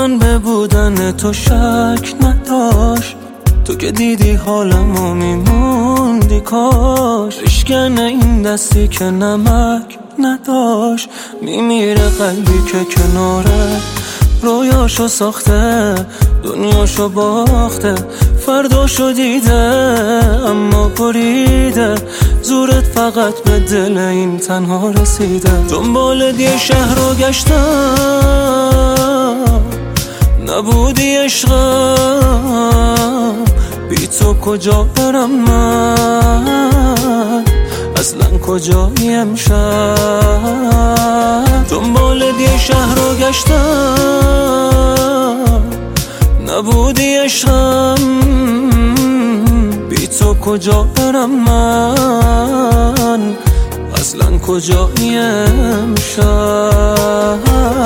من به بودن تو شک نداشت، تو که دیدی حالمو میموندی کاش. اشکن این دستی که نمک نداشت، میمیره قلبی که کناره رویاشو ساخته، دنیاشو باخته، فرداشو دیده اما بریده. زورت فقط به دل این تنها رسیده. دنبال دی شهر رو گشتم، نبودی عشقم، بی تو کجا برم من، اصلا کجایی امشب. دنبال دی شهر رو گشتم، نبودی عشقم، بی تو کجا برم من، اصلا کجایی امشب.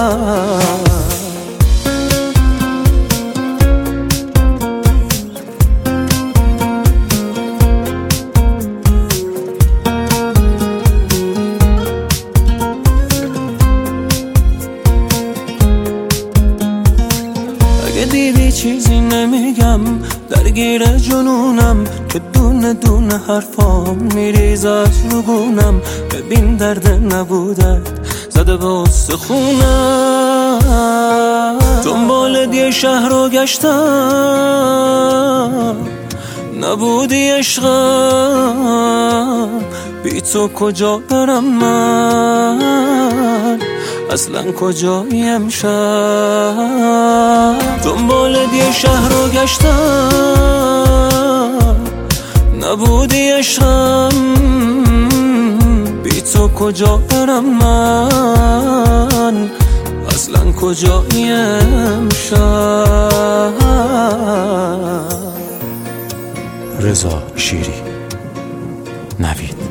اگه دیدی چیزی نمیگم، درگیر جنونم که دونه دونه حرفام میریزه از روگونم. ببین درد نبودت زده به استخونم. دنبال دی شهر رو گشتم، نبودی عشقم، بی تو کجا برم من، اصلا کجایی امشب. دنبال دی شهر رو گشتم، نبودی عشقم، بی تو کجا برم من، اصلا کجایی امشب. رضا شیری، نوید.